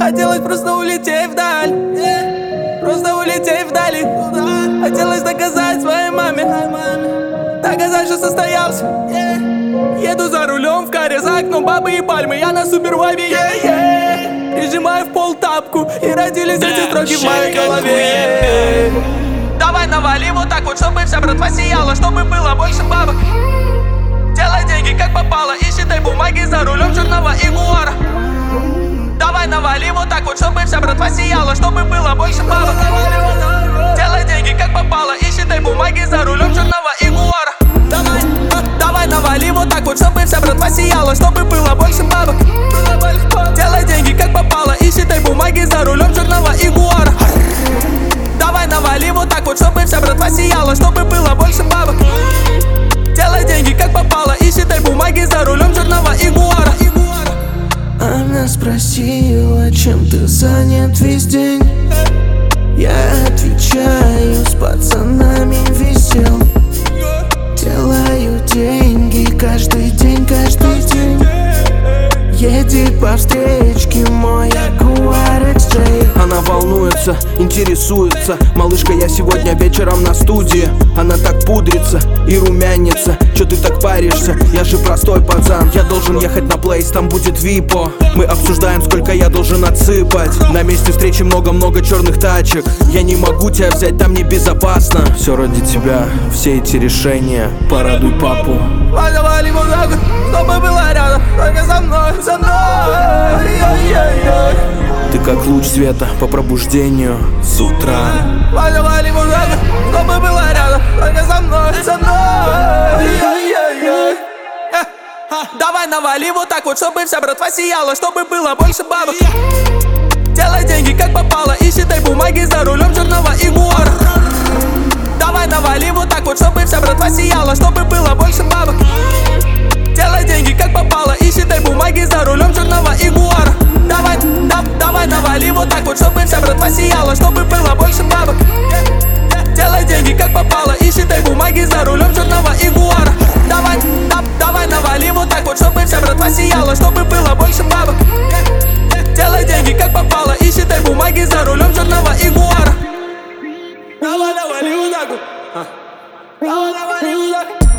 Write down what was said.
Хотелось просто улететь вдаль, просто улететь вдали. Хотелось доказать своей маме, доказать, что состоялся. Еду за рулем в каре, за окном бабы и пальмы. Я на супервайбе, прижимаю в пол тапку, и родились эти строки в моей голове. Давай навали вот так вот, чтобы вся братва сияла, чтобы было больше бабок. Делай деньги как попало и считай бумаги за рулем черного ягуара. Давай навали вот так вот, чтобы вся братва сияла, чтобы было больше бабок. Делай деньги как попало и считай бумаги за рулем черного ягуара. Давай навали вот так вот, чтобы вся братва сияла, чтобы было больше бабок. Делай деньги как попало и считай бумаги за рулем черного ягуара. Давай навали вот так вот, чтобы вся братва сияла, чтобы было больше бабок. Делай деньги как попало и считай бумаги за рулем черного ягуара. Она спросила, чем ты занят весь день. Я отвечаю, с пацанами висел. Делаю деньги каждый день, каждый день. Едет по встречке мой Ягуар XJ. Она волнуется, интересуется. Малышка, я сегодня вечером на студии. Она так пудрится и румянится. Чё ты так паришься? Я же простой пацан. Я должен ехать на плейс, там будет випо. Мы обсуждаем, сколько я должен отсыпать. На месте встречи много-много черных тачек. Я не могу тебя взять, там небезопасно. Все ради тебя, все эти решения. Порадуй папу. Завали вот так вот, чтобы было рядом, только со мной, со мной. Ты как луч света по пробуждению с утра. Завали вот так вот, чтобы было рядом, только со мной, со мной. Давай навали вот так вот, чтобы вся братва сияла, чтобы было больше бабок. Делай деньги как попало и считай бумаги за рулем черного ягуара. Давай навали вот так вот, чтобы вся братва сияла, чтобы было больше бабок. Делай деньги как попало и считай бумаги за рулем черного ягуара. Давай навали вот так вот, чтобы вся братва сияла, чтобы было больше бабок. Делай деньги как попало и считай бумаги за рулем черного ягуара. Давай навали вот так вот, чтобы вся братва сияла, чтобы было больше бабок. Делай деньги как попало и считай бумаги за рулем черного ягуара. Давай навали вот так вот. Давай навали вот так вот.